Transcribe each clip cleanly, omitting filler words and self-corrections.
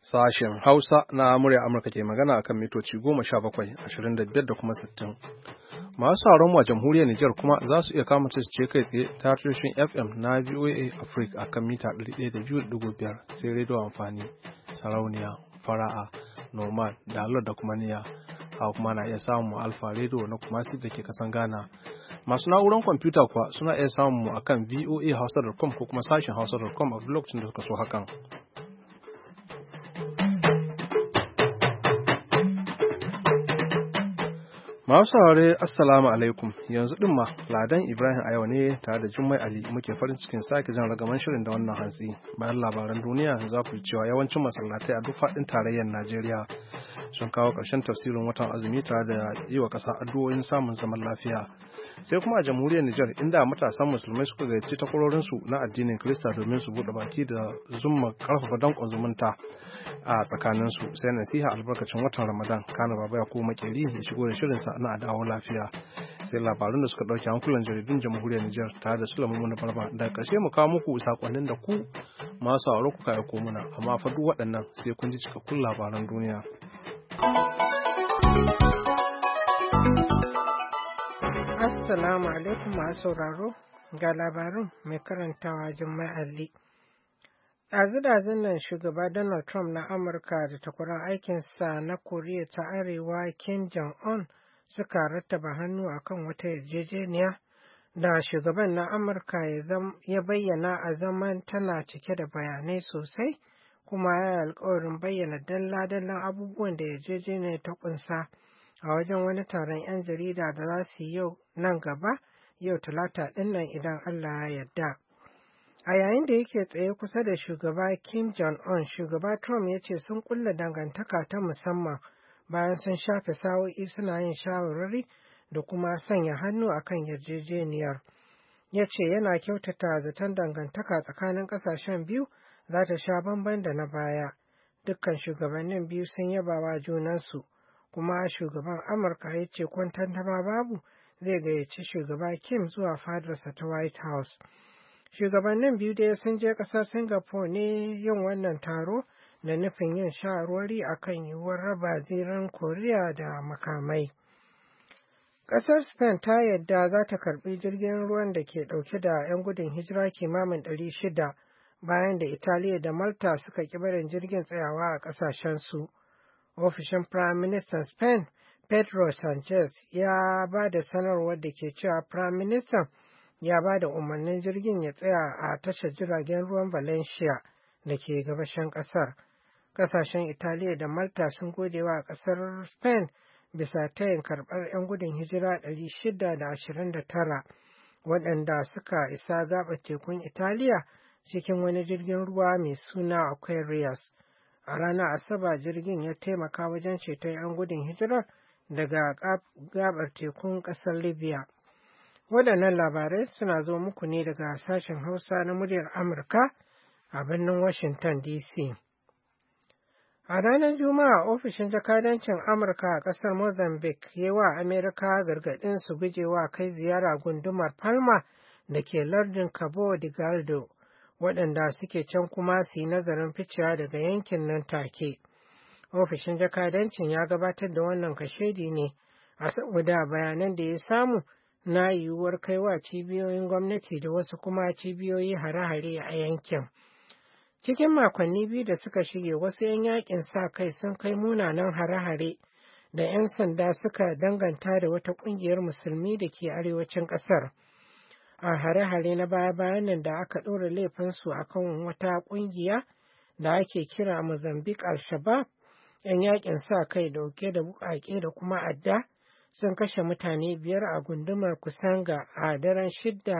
Sashen Hausa na murya Amurka ke magana akan mitoci 17, 25 da kuma 60. Masu sauran mu a jamhuriyar Nijar kuma za su iya kama ce kai tsaye ta tashoshin FM na VOA Africa akan mita 102.5 sai rediyo amfani, sarauniya, fara'a, nomad, dalar da kuma niya. Haka kuma na iya samun alfa rediyo na kuma da ke kasan Ghana. Masu na'urar kwamfuta kuwa suna iya samun mu akan voahausa.com ko kuma sashen hausa.com a duk lokacin da suka so hakan. Masu saurare Assalamu alaikum, yanzu din ma Ladan Ibrahim a yau ne tare da Jummai Ali muke farin cikin sake jan ragaman shirin da wannan hantsi. Bayan labaran duniya za ku ji cewa yawancin masallatai a duk faɗin tarayyar Najeriya sun kawo ƙarshen tafsirin watan azumi tare da yi wa ƙasa addu'o'in samun zaman lafiya. Sai kuma a jamhuriyar Nijar inda matasan musulmai suka gayyaci takwarorinsu na addinin Kirista domin su buɗe baki da zumma ƙarfafa danƙon zumunta a tsakaninsu sai nasiha albarkacin watan Ramadan. Kana baba ya ko makeri ya shigo da shirinsa na dawo lafiya, sai labarun da suka ɗauki hankulan jaridun jamhuriyar Nijar tare da Sulaiman Muna Barba. Daga ƙarshe mu kawo muku sakonnin da ku masu sauraro kuka aiko muna, amma fa duk waɗannan sai kun ji cikakkun labaran duniya. Assalamu alaikum masu sauraro, ga labarin mai karantawa Jummai Ali. Ɗazu-ɗazun nan shugaba Donald Trump na Amurka da takwaran aikinsa na Koriya ta Arewa Kim Jong-un suka rattaba hannu akan wata yarjejeniya da shugaban na Amurka ya bayyana a zaman tana cike da bayanai sosai, kuma ya alkawarin bayyana dalla-dallan abubuwan da yarjejeniyar ta kunsa a wajen wani taron 'yan jarida da za su yi yau nan gaba, yau Talata ɗin nan idan Allah ya yarda. A yayin da yake tsaye kusa da shugaba Kim Jong-un, shugaba Trump ya ce sun kulla dangantaka ta musamman bayan sun shafe sa'o'i suna yin shawarwari da kuma sanya hannu akan yarjejeniyar. Ya ce yana kyautata zaton dangantaka tsakanin ƙasashen biyu za ta sha bamban da na baya. Dukkan shugabannin biyu sun yaba wa junansu, kuma shugaban Amurka ya ce kwantantama babu zai gayyaci shugaba Kim zuwa fadarsa ta White House. Shugabannin biyu dai sun je ƙasar Singapore ne yin wannan taro da nufin yin shawarwari akan yiwuwar raba zirin Koriya da makamai. Ƙasar Spain ta yadda za ta karɓi jirgin ruwan da ke ɗauke da 'yan gudun hijira kimanin 600 bayan da Italiya da Malta suka ƙi barin jirgin tsayawa a ƙasashensu. Ofishin Prime Minister Spain, Pedro Sanchez, ya ba da sanarwar da ke cewa Prime Minister ya ba da umarnin jirgin ya tsaya a tashar jiragen ruwan Valencia da ke gabashin ƙasar. Ƙasashen Italiya da Malta sun gode wa ƙasar Spain bisa tayin karɓar 'yan gudun hijira 629 waɗanda suka isa gaɓar tekun Italiya cikin wani jirgin ruwa mai suna Aquarius. A ranar Asabar jirgin ya taimaka wajen ceton 'yan gudun hijirar daga gaɓar tekun ƙasar Libya. Waɗannan labarai suna zo muku ne daga sashen Hausa na muryar Amurka a birnin Washington DC. A ranar Juma'a, ofishin jakadancin Amurka a ƙasar Mozambique ya wa Amerika gargaɗin su gujewa kai ziyara gundumar Palma da ke lardin Cabo Delgado, waɗanda suke can kuma su yi nazarin ficewa daga yankin nan take. Ofishin jakadancin ya gabatar da wannan kashedi ne a saboda bayanan da ya samu na yiwuwar kaiwa cibiyoyin gwamnati da wasu kuma cibiyoyi hare-hare a yankin. Cikin makonni biyu da suka shige, wasu 'yan yakin sa kai sun kai munanan hare-hare da 'yan sanda suka danganta da wata ƙungiyar musulmi da ke arewacin ƙasar. A hare-hare na baya-bayan nan da aka ɗora laifinsu a kan wata ƙungiya da ake kira Mozambique Al-Shabaab, 'yan yakin sa kai dauke da buƙaƙe da kuma adda sun kashe mutane 5 a gundumar Kusanga a ranar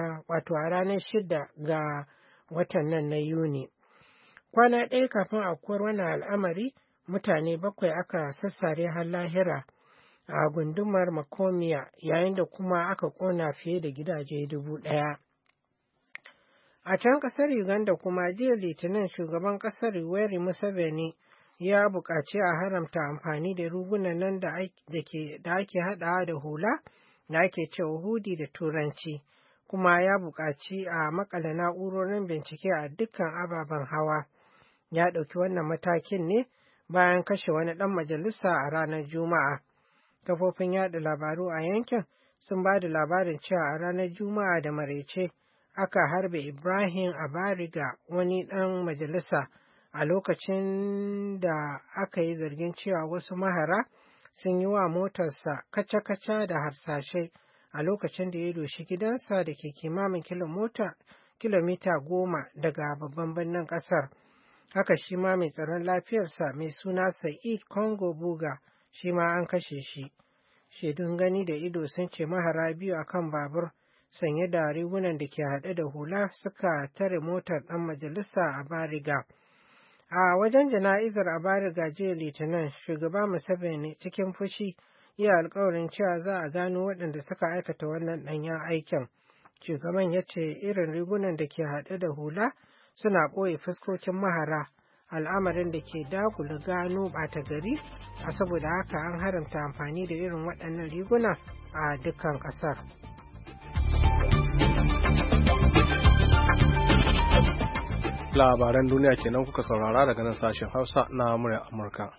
6 ga watan nan na Yuni. Kwana ɗaya kafin aukuwar wannan al'amari, mutane 7 aka sassare har lahira a gundumar Makomiya, yayin da kuma aka ƙona fiye da gidaje 1,000. A can ƙasar Uganda kuma jiya Litinin shugaban ƙasar Yoweri Museveni ya buƙaci a haramta amfani da rigunan nan da ake haɗawa da hula da ake cewa hudi da Turanci, kuma ya buƙaci a maƙala na'urorin bincike a dukkan ababen hawa. ya ɗauki wannan matakin ne bayan kashe wani ɗan majalisa a ranar Juma'a. Kafofin yaɗa labaru a yankin sun ba da labarin cewa a ranar Juma'a da maraice aka harbe Ibrahim Abariga, wani ɗan majalisa, a lokacin da aka yi zargin cewa wasu mahara sun yi wa motarsa kaca-kaca da harsashai a lokacin da ya doshi gidansa da ke kimamin kilomita 10 daga babban birnin ƙasar. Haka shi ma mai tsaron lafiyarsa mai suna Sa'id Kongo Buga shi ma an kashe shi. Shaidun gani da ido sun ce mahara biyu akan babur sanye da rigunan da ke haɗe da hula suka tare motar ɗan majalisa a Bariga. A wajen jana'izar a Bariga jiya Litinin, shugaba Museveni cikin fushi iya alkawarin cewa za a gano waɗanda suka aikata wannan ɗanyen aikin. Shugaban ya ce irin rigunan da ke haɗe da hula suna ɓoye fuskokin mahara, al'amarin da ke dakula gano ɓata gari, a saboda haka an haramta amfani da irin waɗannan riguna a dukkan ƙasar. Labaran duniya kenan kuka saurara daga nan sashen Hausa na murya Amurka.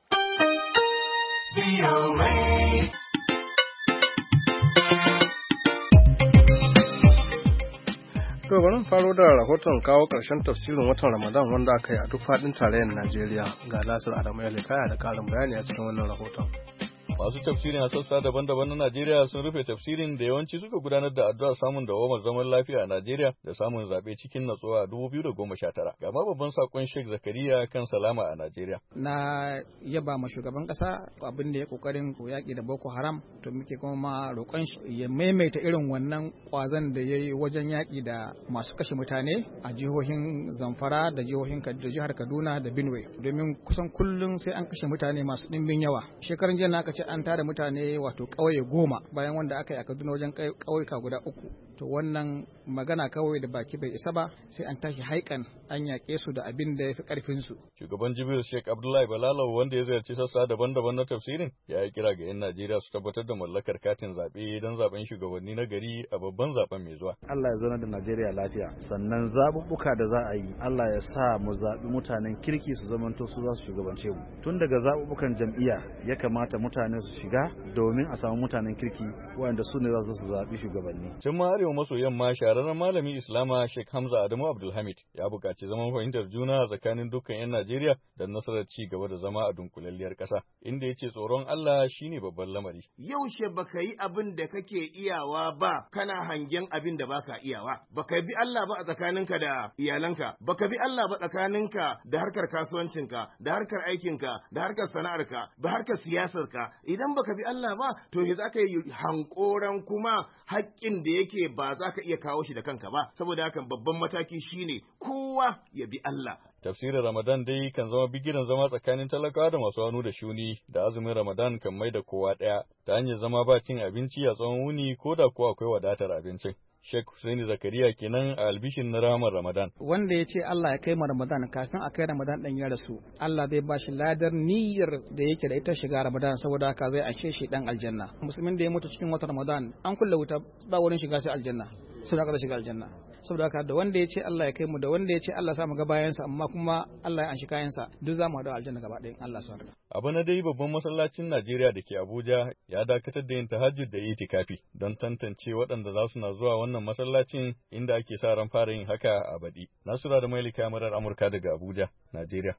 To bari faro da rahoton kawo ƙarshen tafsirin watan Ramadan wanda aka yi a duk faɗin tarayyar Najeriya. Ga Nasir Adamu Yalikaya da ƙarin bayani a cikin wannan rahoton. Masu tafsirin a sassa daban-daban na Najeriya sun rufe tafsirin da yawanci suka gudanar da addu'a samun dawamar zaman lafiya a Najeriya da samun zaɓe cikin natsuwa a 2019. Ga ma babban sakon Sheikh Zakariya kan salama a Najeriya. Na yaba ma shugaban ƙasa abin da ya kokarin yaƙi da Boko Haram, to muke kuma roƙon shi ya maimaita irin wannan ƙwazon da ya yi wajen yaƙi da masu kashe mutane a jihohin Zamfara da jihar Kaduna da Benue, domin kusan kullum sai an kashe mutane masu ɗimbin yawa. Shekaran jiya na aka ce an tada mutane wato ƙauye 10 bayan wanda aka yi a Kaduna wajen ƙauyuka guda 3. To wannan magana kawai da baki bai isa ba, sai an tashi haikan an yaƙe su da abin da ya fi ƙarfin su. Shugaban Jibril Sheikh Abdullahi Balalau wanda ya ziyarci sassa daban-daban na tafsirin ya yi kira ga 'yan Najeriya su tabbatar da mallakar katin zaɓe don zaɓen shugabanni na gari a babban zaɓen mai zuwa. Allah ya zauna da Najeriya lafiya, sannan zaɓuɓɓuka da za a yi Allah ya sa mu zaɓi mutanen kirki su zamanto su za su shugabance mu. Tun daga zaɓuɓɓukan jam'iyya ya kamata mutane su shiga domin a samu mutanen kirki waɗanda su ne za su zaɓi shugabanni. Tun ma arewa maso yamma shahararren malami Islama Sheikh Hamza Adamu Abdulhamid ya buƙaci zaman fahimtar juna tsakanin dukkan 'yan Najeriya don nasarar ci gaba da zama a dunkulalliyar ƙasa, inda ya ce tsoron Allah shine babban lamari. Yaushe baka yi abin da kake iyawa ba, kana hangen abin da baka iyawa. Baka bi Allah ba a tsakaninka da iyalanka, baka bi Allah ba tsakaninka da harkar kasuwancinka, da harkar aikinka, da harkar sana'arka, da harkar siyasarka. Idan baka bi Allah ba, to za ka yi hankoran kuma haƙƙin da yake ba za ka iya kawo shi da kanka ba. Saboda hakan babban mataki shine kowa ya bi Allah. Tafsirin Ramadan dai kan zama bigiran zama tsakanin talakawa da masu hannu da shuni, da azumin Ramadan kan mai da kowa ɗaya ta hanyar zama ba cin abinci a tsawon wuni ko da kuwa akwai wadatar abincin. Sheikh Hussaini Zakariya kenan a albishin na ramar Ramadan. Wanda ya ce Allah ya kai mu Ramadan kafin a kai Ramadan ɗan ya rasu, Allah zai ba shi ladar niyyar da yake da ita shiga Ramadan, saboda haka zai ashe shi dan aljanna. Musulmin da ya mutu cikin watan Ramadan an kulle wuta ba wurin shiga sai aljanna, saboda haka zai shiga aljanna. Saboda haka da wanda ya ce Allah ya kai mu da wanda ya ce Allah sa mu ga bayansa, amma kuma Allah ya anshi kayansa, duk za mu haɗu aljanna gaba ɗayan Allah su harda. Abu na dai babban masallacin Najeriya da ke Abuja ya dakatar da yin tahajjud da itikafi don tantance waɗanda za su na zuwa wannan masallacin, inda ake sa ran fara yin haka a baɗi. Nasura da Mailika kamarar Amurka daga Abuja, Najeriya.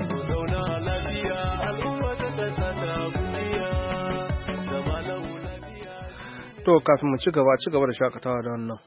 To kafin mu ci gaba da shakatawa da wannan.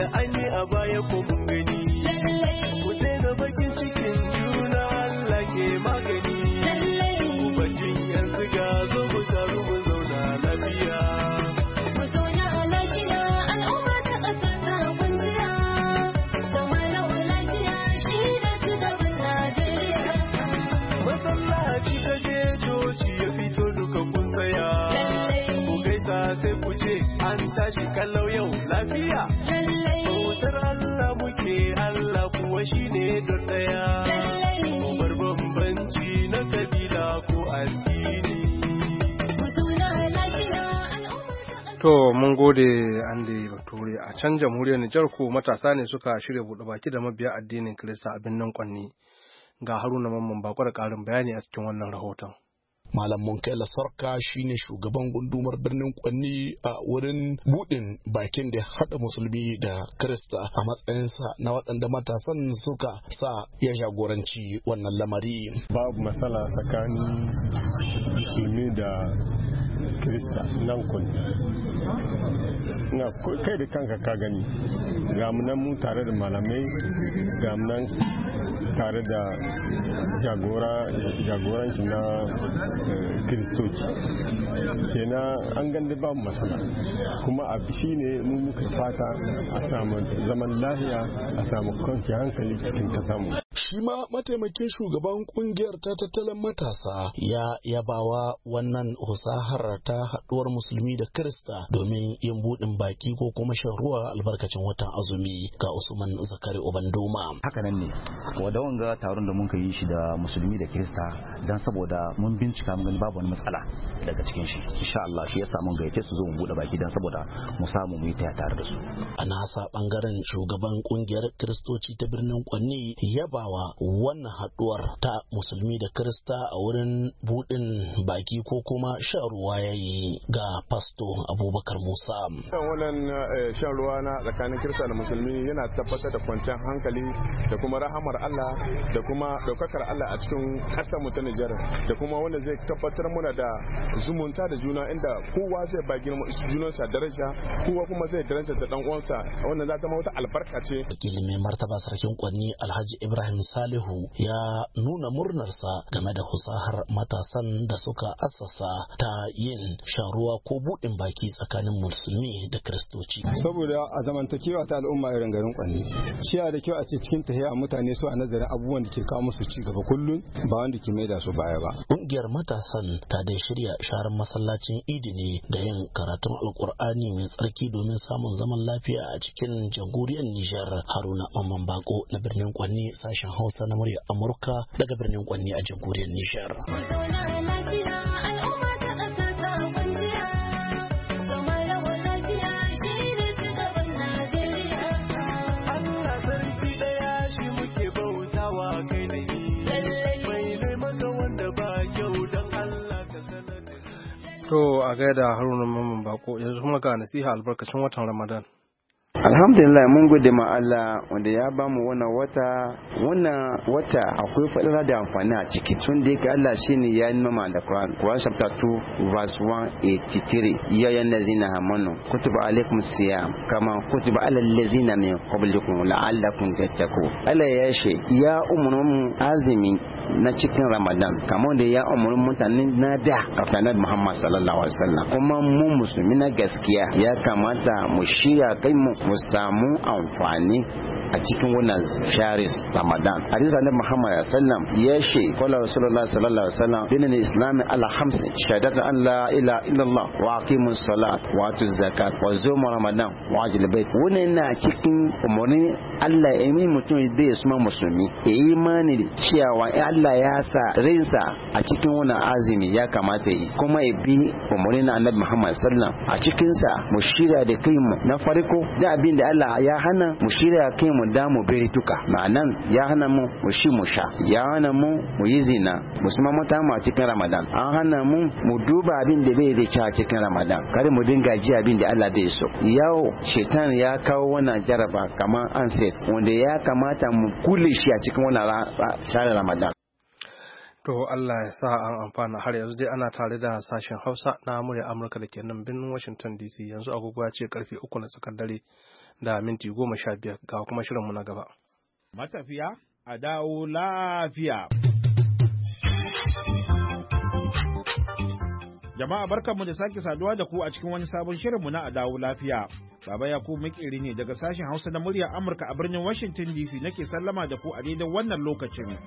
an yi a baya ko mun gani. Ku daina bakin cikin juna Allah ke magani. Ku bacin yanzu ga zo mu taru mu zauna lafiya. Mu zauna lafiya al'umma ta ƙasa ta kwanciya. Zama lawan lafiya shi ne shugaban Najeriya. Masallaci ka je coci ya fito duka kun tsaya. Ku gaisa sai ku ce an tashi kallau yau lafiya. Bautar Allah muke Allah kuwa shi ne don ɗaya. Mu bar bambanci na kabila ko addini. Mu zauna lafiya al'umma. To mun gode Andy Bature. A can jamhuriyar Nijar ko matasa ne suka shirya buɗe baki da mabiya addinin Kirista a birnin Kwanni. Ga Haruna Mamman Bako da ƙarin bayani a cikin wannan rahoton. Malam Munkaila Sarka shine shugaban gundumar birnin Kwanni a wurin budin bakin da hada musulmi da Kirista a matsayinsa na waɗanda matasan suka sa ya jagoranci wannan lamari. Babu matsala tsakanin musulmi da Kirista nan Kwanni. Na kai da kanka ka gani ga mu nan mu tare da malamai ga mu nan tare da jagoranci na kiristoci kenan an ganda babu matsala kuma a shi ne mu muka fata a samu zaman lahiya a samu kwanci hankali cikin kasanmu. Shi ma mataimakin shugaban kungiyar ta tattalin matasa ya yabawa wannan husahar ta haduwar musulmi da Kirista domin yin budin baki ko kuma shan ruwa albarkacin watan azumi ga Usman Zakari Obandoma. Haka nan ne wanda wanga taron da mun yi shi da musulmi da Kirista dan saboda mun bincika mun gani babu wani matsala daga cikin shi. Insha Allah shi yasa mun gayyace su zo mu bude baki dan saboda mu samu mu yi tare da su. A nasa bangaren shugaban kungiyar Kiristoci ta birnin Kwanni yabawa wannan haduwar ta musulmi da Kirista a wurin budin baki ko kuma shan ruwa yayi ga Pasto Abubakar Musa. Wannan shan ruwa na tsakanin Kirista da musulmi yana tabbatar da kwanciyar hankali da kuma rahamar Allah da kuma daukakar Allah a cikin ƙasar mu ta Nijar da kuma wanda zai tabbatar muna da zumunta da juna inda kowa zai ba junansa daraja kowa kuma zai daraja da dan uwansa wannan za ta wata albarka ce. Wakilin mai martaba sarkin Kwanni Alhaji Ibrahim Salihu ya nuna murnarsa game da husahar matasan da suka assasa ta yin sharuwa ko buɗin baki tsakanin musulmi da Kiristoci. Saboda a zamantakewa ta al'umma irin garin Kwanni ciya da kyau a ce cikin tahiya mutane su a nazarin abubuwan da ke kawo musu ci gaba kullum ba wanda ke maida su baya ba. Ƙungiyar matasan ta dai shirya sharar masallacin Idi ne da yin karatun Alƙur'ani mai tsarki domin samun zaman lafiya a cikin jamhuriyar Nijar. Haruna Mamman Bako na birnin Kwanni sashen Hausa na murya Amurka daga birnin Kwanni a jamhuriyar Nijar. To a gaida Haruna Mamman Bako yanzu kuma ga nasiha albarkacin watan Ramadan. Alhamdulillah mun gode ma Allah wanda ya bamu wannan wata akwai fadara da amfani a ciki tun da yake Allah shine ya nuna da Quran chapter 2 verse 183 ya ayyuhallazina amanu kutiba alaykum siyam kama kutiba alal ladzina min qablikum la'allakum tattaqun. Allah ya ce ya umurun azumi na cikin Ramadan kamar da ya umurun mutanen na da kafin Muhammad sallallahu alaihi wasallam kuma mu musulmi na gaskiya ya kamata mu shirya kai mu samu amfani a cikin wannan sharis Ramadan. Hadisi Annabi Muhammad sallam ya ce qala Rasulullah sallallahu alaihi wasallam dinul islam ala khamsin shahadatu an la ilaha illallah wa aqimus salat wa atuz zakat wa zum Ramadan wa ajil bait. Wannan na cikin umarni Allah ya yi mutum da ya suma musulmi ya yi imani cewa Allah ya sa rinsa a cikin wannan azumi ya kamata yi kuma ya bi umarni na Annabi Muhammad sallam a cikin sa mu shirya da kai mu na farko da abin da Allah ya hana mu shirya kai mu da mu bari tuka ma'anan ya hana mu shi mu sha ya hana mu yi zina musamman mata mu a cikin Ramadan an hana mu duba abin da bai da a cikin Ramadan kare mu dinga ji abin da Allah bai so yau shetan ya kawo wannan jaraba kamar anset wanda ya kamata mu kule shi a cikin wannan share Ramadan. To Allah ya sa an amfana har yanzu dai ana tare da sashen Hausa na murya Amurka da ke nan birnin Washington DC yanzu agogo ya ce karfe 3 na tsakar dare da minti 15 ga kuma shirinmu na gaba. Matafiya a dawo lafiya. Jama'a barkanmu da sake saduwa da ku a cikin wani sabon shirinmu na a dawo lafiya. Baba Yakubu Makeri ne daga sashen Hausa na muryar Amurka a birnin Washington DC nake sallama da ku a daidai wannan lokacin.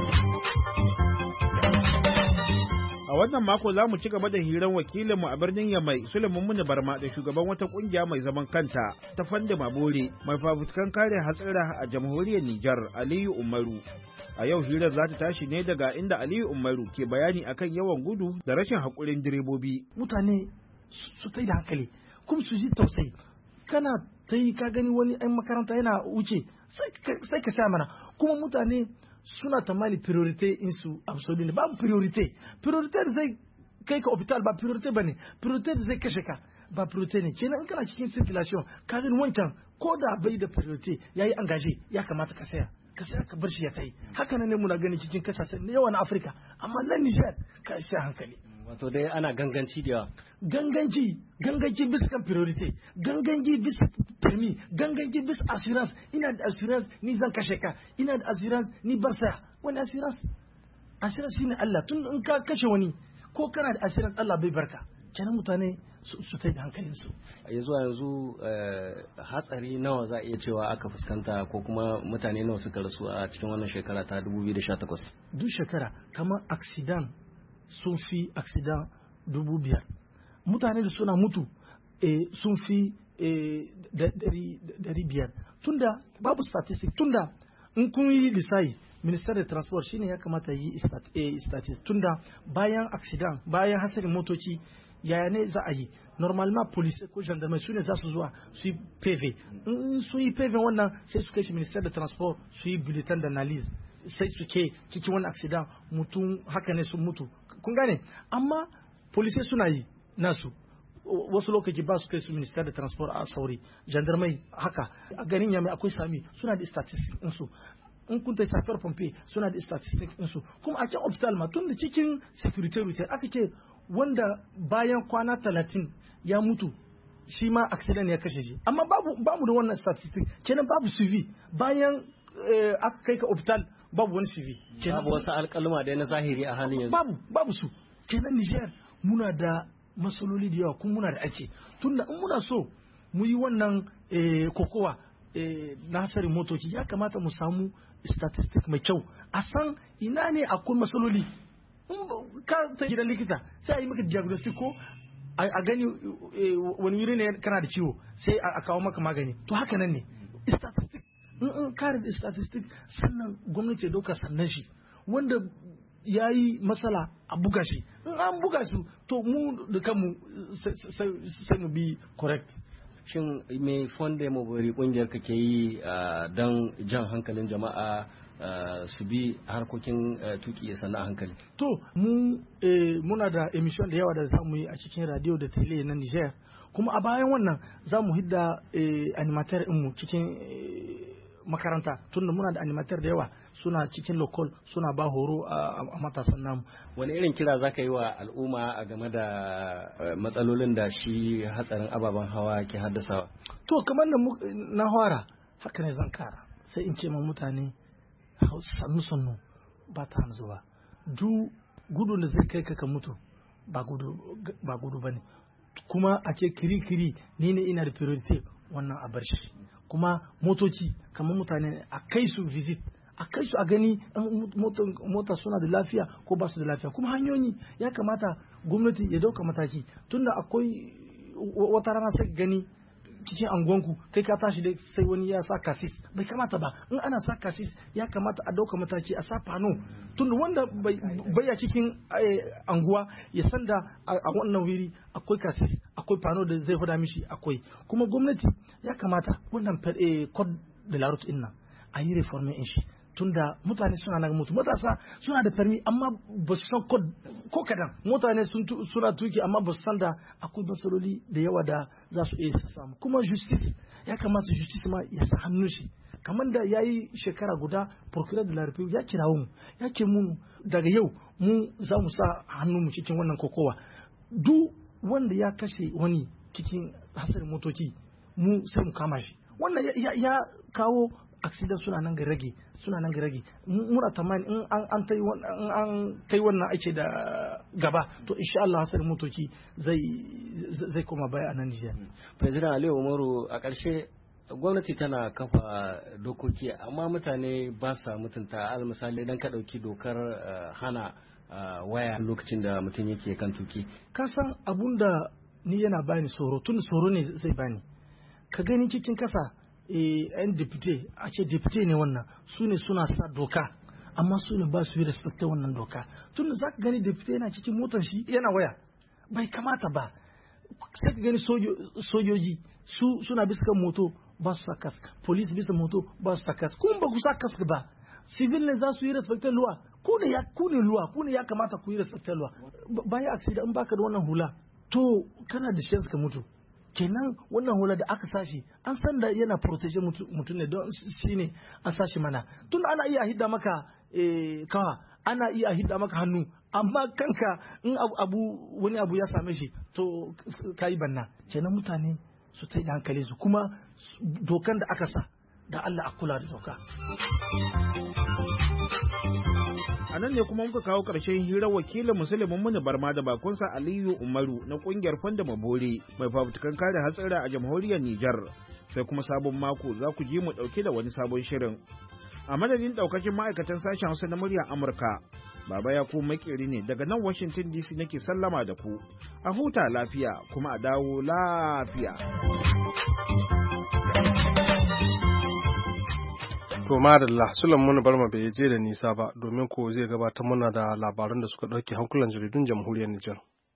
A wannan mako za mu ci gaba da hirar wakilinmu a birnin Yamai, Sulaiman Muni Barma, da shugaban wata kungiya mai zaman kanta ta Fande Mabore mai fafutukan kare hatsira a jamhuriyar Nijar, Aliyu Umaru. A yau hirar za ta tashi ne daga inda Aliyu Umaru ke bayani akan yawan gudu da rashin haƙurin direbobi. Mutane su ta da hankali, kuma su ji tausayi. Kana ta yi ka gani wani ɗan makaranta yana wuce sai ka sa mana, kuma mutane suna tamali priorite insu absolutely babu priorite da zai kai ka hospital ba priorite bane, priorite da zai kashe ka ba priorite ne. Kenan in kana cikin circulation ka gani wancan ko da bai da priorite yayi angaje ya kamata ka saya ka bar shi ya tai. Haka ne muna gani cikin kasashen da yawa na Afirka, amma nan Niger ka sai hankali. Wato dai ana ganganci da yawa. Ganganci bisa kan priority, ganganci bisa permi, ganganci bisa assurance. Ina da assurance ni zan kashe ka, ina da assurance ni bar saya. Wani assurance shine Allah. Tun in ka kashe wani ko kana da assurance Allah bai barka. Kenan mutane su tai da hankalin su. Yanzu hatsari nawa za a iya cewa aka fuskanta ko kuma mutane nawa suka rasu a cikin wannan shekara ta 2018? Duk shekara kamar accident sun fi accident 5,000. Mutane da suna mutu sun fi 500. Tunda babu statistic, tunda in kun yi lissafi minister da transport shine ya kamata yi statistic. Tunda bayan accident, bayan hasarin motoci yaya ne za a yi, normalement police ko gendarmerie su ne za su zuwa su yi PV. In su yi PV wannan sai su kai shi minister da transport su yi bulletin d'analyse, sai su ke cikin wani accident mutum haka ne sun mutu. Kun gane, amma police suna yi nasu wasu lokaci ba su kai su minister da transport a sauri, gendarmerie haka. A garin Yamai akwai sami suna da statistics ɗinsu, in kun ta safar pompe suna da statistics ɗinsu. Kuma a can hospital ma tun da cikin security routine aka ce wanda bayan kwana 30 ya mutu shi ma accident ya kashe shi, amma babu da wannan statistics. Kenan babu CV bayan aka kai ka hospital, babu wani CV. Babu wasu alƙaluma da na zahiri a halin yanzu. Babu su. Kenan Niger muna da masaloli da yawa, kuma muna da ake. Tunda in muna so mu yi wannan kokowa na hasarin motoci, ya kamata mu samu statistic mai kyau, a san ina ne akwai masaloli. Ka ta gidan likita sai a yi maka diagnostic ko a gani wani wuri ne kana da ciwo sai a kawo maka magani. To haka nan ne statistic. In kare da statistic sannan gwamnati ya dauka sannan shi wanda ya yi matsala a buga shi. In an buga su to mu da kanmu sai mu bi correct. Shin me Fande Mabore kungiyar ka ke yi don jan hankalin jama'a su bi harkokin tuki ya sana hankali? To mu muna da emission da yawa da za mu yi a cikin radio da tele na Niger, kuma a bayan wannan za mu hidda animator mu cikin makaranta, tunda muna da animator da yawa suna cikin local suna ba horo a matasan namu. Wani irin kira za ka yi wa al'umma a game da matsalolin da shi hatsarin ababen hawa ke haddasawa? To kamar da na fara haka ne zan kara, sai in ce ma mutane sannu ba ta zuwa. Du gudu da zai kai ka mutu ba gudu ba ne. Kuma a ce kiri ni ne ina da priority, wannan a bar shi. Kuma motoci kamar mutane a kai su visit, a kai su a gani mota suna da lafiya ko ba su da lafiya. Kuma hanyoyi ya kamata gwamnati ya dauka mataki, tunda akwai wata rana sai gani cikin angonku kai ka tashi dai sai wani ya sa kasis, bai kamata ba. In ana sa kasis ya kamata a dauka mataki, a sa fano, tunda wanda bai a cikin anguwa ya san da a wannan wuri akwai kasis, akwai fano da zai fada mishi akwai. Kuma gwamnati ya kamata wannan code de la route inna a yi reformin shi, tunda mutane suna na mutu, matasa suna da permi amma ba su san code ko kadan. Mutane suna tuki amma ba su san da akwai matsaloli da yawa da za su iya samu. Kuma justice ya kamata justice ma ya sa hannun shi, kamar da ya yi shekara guda procureur de la République ya kirawo mu ya ce mu daga yau mu za mu sa hannun mu cikin wannan kokowa. Duk wanda ya kashe wani cikin hasarin motoci mu sai mu kama shi, wannan ya kawo accident suna nan ga rage muna tamani in an kai wannan ake da gaba to insha Allah hasar motoci zai koma baya a nan Nijar. President Aliyu Umaru, a ƙarshe gwamnati tana kafa dokoki amma mutane ba sa mutunta. Al misali idan ka ɗauki dokar hana waya lokacin da mutum yake kan tuki. Ka san abun da ni yana bani tsoro, tun tsoro ne zai bani. Ka gani cikin kasa yan deputy, a ce deputy ne wannan, su ne suna sa doka amma su ne ba su yi respecta wannan doka. Tun da za ka gani deputy yana cikin motar shi yana waya, bai kamata ba. Sai ka gani sojoji suna bisa kan moto ba su sa kask, police bisa moto ba su sa kask, kuma ba ku sa kask ba. Civil ne za su yi respecta luwa, ku ne ya kamata ku yi respecta luwa. Bayan accident in baka da wannan hula to kana da chance ka mutu. Kenan wannan hula da aka sashi an san da yana protege mutum ne, don shi ne an sashi mana. Tun ana iya hidda maka kawa, ana iya hidda maka hannu, amma kanka in wani abu ya same shi to kayi banna. Kenan mutane su ta da hankali su, kuma dokan da aka sa da Allah a kula da doka. A nan ne kuma muka kawo ƙarshen hirar wakilin Musulmin Muni Barma da bakunsa Aliyu Umaru na ƙungiyar Fanda Mabore mai fafutukan kare hatsara a jamhuriyar Nijar. Sai kuma sabon mako za ku ji mu ɗauke da wani sabon shirin. A madadin ɗaukacin ma'aikatan sashen Hausa na muryar Amurka, Baba ya ku makeri ne daga nan Washington DC nake sallama da ku. A huta lafiya kuma a dawo lafiya. To madalla, Sulaiman Barma bai je da nisa ba domin ko zai gabatar mana da labaran da suka ɗauke hankulan jaridun jamhuriyar Nijar.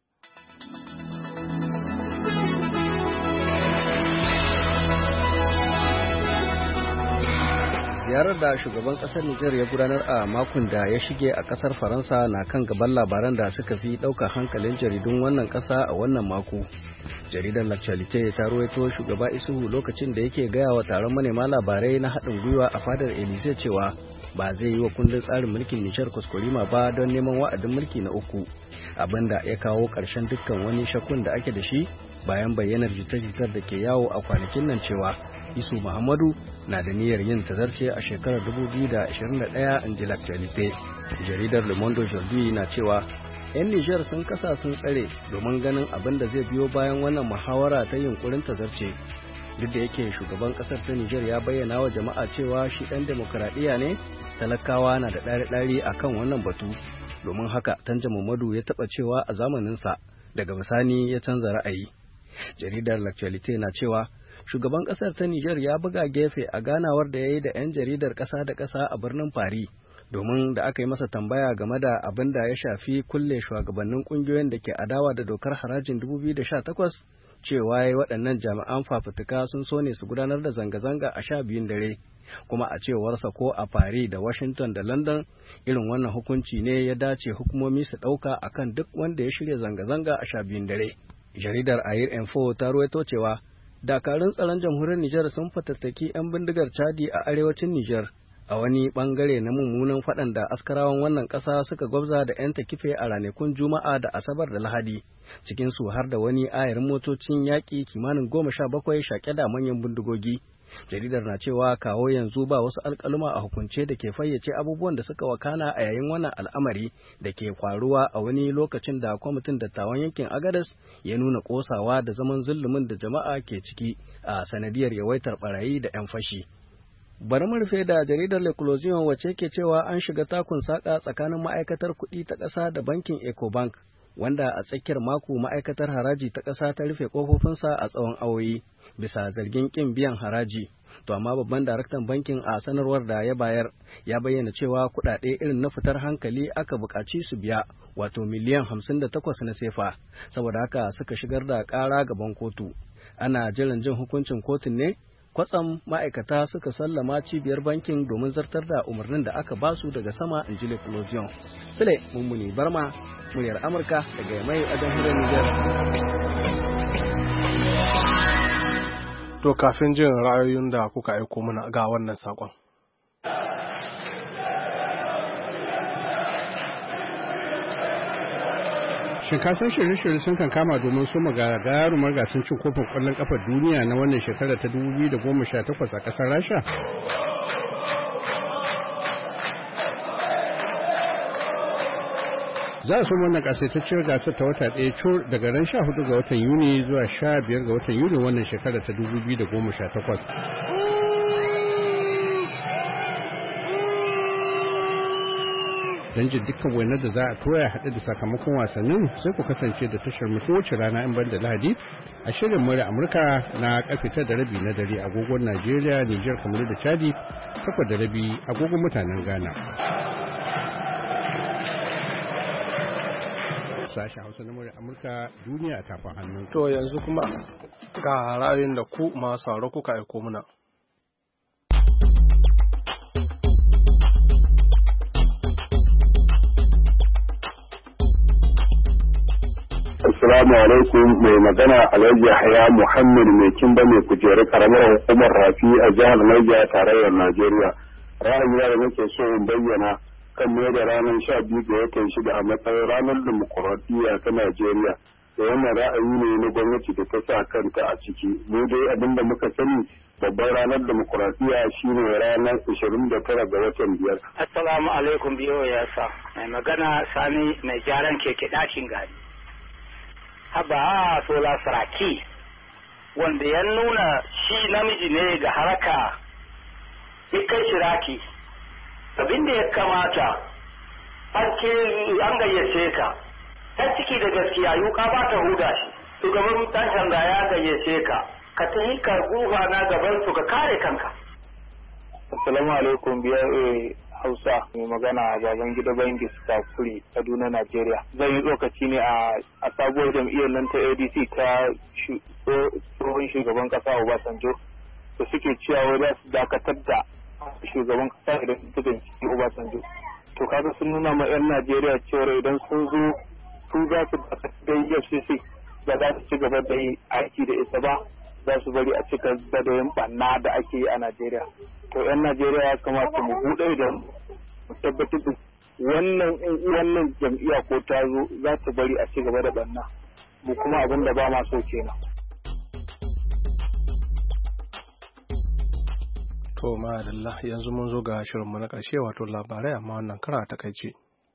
Ziyarar da shugaban kasar Nijar ya gudanar a makon da ya shige a kasar Faransa na kan gaban labaran da suka fi ɗaukar hankalin jaridun wannan ƙasa a wannan mako. Jaridar L'Actualité ta ruwaito shugaba Isuhu lokacin da yake gaya wa taron manema labarai na haɗin gwiwa a fadar Élysée cewa ba zai yi wa kundin tsarin mulkin Nijar kuskurima ba don neman wa'adin mulki na uku, abinda ya kawo ƙarshen dukkan wani shakkun da ake da shi bayan bayyanar jita-jitar da ke yawo a kwanakin nan cewa Isu Muhammadu na da niyyar yin tazarce a shekarar 2021, in ji L'Actualité. Jaridar Le Monde Aujourd'hui na cewa 'yan Nijar sun kasa sun tsare domin ganin abin da zai biyo bayan wannan muhawara ta yunkurin tazarce. Duk da yake shugaban kasar ta Nijar ya bayyana wa jama'a cewa shi ɗan demokuraɗiyya ne, talakawa na da ɗari-ɗari a kan wannan batu. Domin haka Tanja Muhammadu ya taɓa cewa a zamaninsa, daga bisani ya canza ra'ayi. Jaridar L'Actualité na cewa shugaban kasar ta Nijar ya buga gefe a ganawar da ya yi da 'yan jaridar ƙasa da ƙasa a birnin Paris, domin da aka yi masa tambaya game da abin da ya shafi kulle shugabannin ƙungiyoyin da ke adawa da dokar harajin 2018, cewa ya waɗannan jami'an fafutuka sun so ne su gudanar da zanga-zanga a 12 dare, kuma a cewarsa ko a Paris da Washington da London irin wannan hukunci ne ya dace hukumomi su ɗauka akan duk wanda ya shirya zanga-zanga a 12 dare. Jaridar Air Info ta ruwaito cewa dakarun tsaron jamhuriyar Nijar sun fatattaki 'yan bindigar Chadi a arewacin Nijar a wani bangare na mummunan faɗan da askarawan wannan ƙasa suka gwabza da 'yan takife a ranakun Juma'a da Asabar da Lahadi, cikin su har da wani ayarin motocin yaƙi kimanin 17 shaƙe da manyan bindigogi. Jaridar na cewa kawo yanzu ba wasu alƙaluma a hukunce da ke fayyace abubuwan da suka wakana a yayin wannan al'amari da ke faruwa a wani lokacin da kwamitin dattawan yankin Agadas ya nuna ƙosawa da zaman zulumin da jama'a ke ciki a sanadiyar yawaitar barayi da 'yan fashi. Bari mu rufe da jaridar L'Eclosion wacce ke cewa an shiga takun saƙa tsakanin ma'aikatar kuɗi ta ƙasa da bankin Ecobank, wanda a tsakiyar mako ma'aikatar haraji ta ƙasa ta rufe ƙofofinsa a tsawon awoyi bisa zargin ƙin biyan haraji. To amma babban daraktan bankin a sanarwar da ya bayar ya bayyana cewa kuɗaɗe irin na fitar hankali aka buƙaci su biya, wato miliyan 58 na sefa, saboda haka suka shigar da ƙara gaban kotu. Ana jiran jin hukuncin kotun ne, kwatsam ma'aikata suka sallama cibiyar bankin domin zartar da umarnin da aka basu daga sama, in ji L'Eclosion. Sule Mummuni Barma, muryar Amurka daga mai a jamhuriyar Nijar. To kafin jin ra'ayoyin da kuka aiko mana ga wannan saƙon. Shin ka san shirye-shirye sun kan kama domin su gagarumar gasar cin kofin ƙwallon ƙafar duniya na wannan shekara ta 2018 a ƙasar Rasha? Za a so wannan kasaitacciyar gasar ta wata ɗaya cur daga ran 14 ga watan Yuni zuwa 15 ga watan Yuni wannan shekara ta 2018. Don jin dukkan wainar da za a toya haɗe da sakamakon wasannin sai ku kasance da tashar mu kowace rana in ban da Lahadi a shirin murya Amurka na karfe 9:30 na dare agogon Najeriya, Nijar, Kamaru da Chadi, 8:30 agogon mutanen Ghana. Sashen Hausa na murya Amurka duniya a tafin hannu. To yanzu kuma ga ra'ayin da ku masu sauraro kuka aiko muna. Assalamu alaikum, mai magana Alhaji Yahya Muhammad mai kimba mai kujeru karamar hukumar Rafi a jihar Niger tarayyar Najeriya. Ra'ayi da nake so in bayyana kan mai da ranar 12 ga watan 6 a matsayin ranar dimokuraɗiyya ta Najeriya. Da wannan ra'ayi ne na gwamnati da ta sa kanta a ciki. Mu dai abin da muka sani babban ranar dimokuraɗiyya shine ranar 29 ga watan 5. Assalamu alaikum biyo ya sa. Mai magana Sani mai gyaran keke ɗakin gari. Haba Sola Saraki wanda ya nuna shi namiji ne ga haraka ya kai shiraki. Abin da ya kamata an gayyace ka ɗan ciki da gaskiya yuka ba ta huda shi shugaban ɗan sanda ya gayyace ka ka ta yi ka gufa na gaban su ka kare kanka. Assalamu alaikum BIA Hausa mai magana baban gida Bangis Kakuri Kaduna Najeriya. Zan yi tsokaci ne a sabuwar jam'iyyar nan ta ADC ta tsohon shugaban kasa Obasanjo da suke cewa za su dakatar da shugaban kasa idan su binciki Obasanjo. To kaga sun nuna ma 'yan Najeriya cewa idan sun zo su za su dakatar da EFCC ba za su ci gaba da yi aiki da ita ba, za su bari a cika da yin banna da ake yi a Najeriya. To 'yan Najeriya ya kamata mu buɗe da mu tabbatar da wannan jam'iyya ko ta zo za ta bari a ci gaba da banna. Mu kuma abin da ba ma so kenan. To ma'adallah yanzu mun zo ga shirinmu na ƙarshe wato labarai amma wannan kara ta takaice.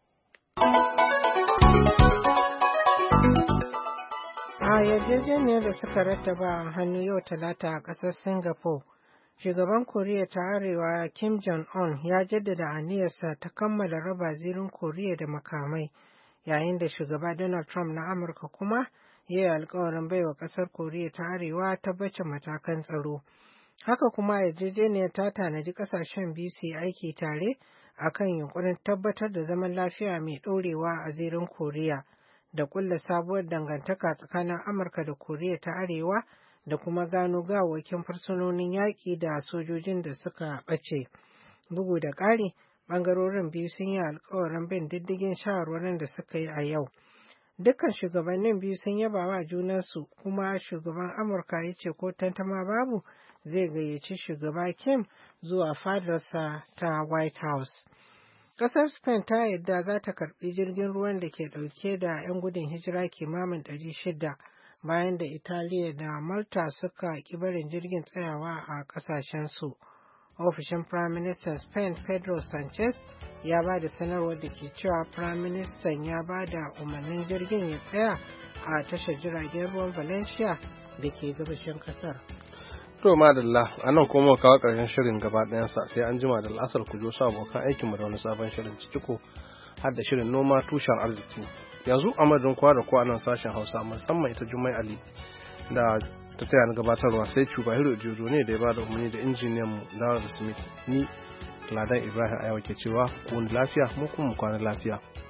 A yarjejeniyar da suka rattaba a hannu yau Talata a ƙasar Singapore, shugaban Koriya ta Arewa Kim Jong-un ya jaddada aniyarsa ta kammala raba zirin Koriya da makamai, yayin da shugaba Donald Trump na Amurka kuma ya yi alkawarin baiwa ƙasar Koriya ta Arewa tabbacin matakan tsaro. Haka kuma yarjejeniyar ta tanadi ƙasashen biyu su yi aiki tare akan yunkurin tabbatar da zaman lafiya mai ɗorewa a zirin Koriya da ƙulla sabuwar dangantaka tsakanin Amurka da Koriya ta Arewa da kuma gano gawakin fursunonin yaƙi da sojojin da suka ɓace. Bugu da ƙari, ɓangarorin biyu sun yi alkawarin bin diddigin shawarwarin da suka yi a yau. Dukkan shugabannin biyu sun yaba wa junansu kuma shugaban Amurka ya ce ko tantama babu zai gayyaci shugaba Kim zuwa fadarsa ta White House. Ƙasar Spain ta yadda za ta karɓi jirgin ruwan da ke ɗauke da 'yan gudun hijira kimanin 600 bayan da Italiya da Malta suka ƙi barin jirgin tsayawa a ƙasashensu. Ofishin Prime Minister Spain Pedro Sanchez ya ba da sanarwar da ke cewa Prime Minister ya ba da umarnin jirgin ya tsaya a tashar jiragen ruwan Valencia da ke gabashin ƙasar. To madalla a nan kuma kawo ƙarshen shirin gaba ɗayansa sai an jima da al'asar ku jo su abokan aikinmu da wani sabon shirin ciki har da shirin noma tushen arziki. Yanzu a madadin kowa da kowa nan sashen Hausa musamman ita Jummai Ali da ta taya na gabatarwa sai Chubahiro Jojo ne da ya bada umarni da injiniyan mu Dawud Smith ni Ladan Ibrahim Ayawa ke cewa ku lafiya mu kuma mu kwana lafiya.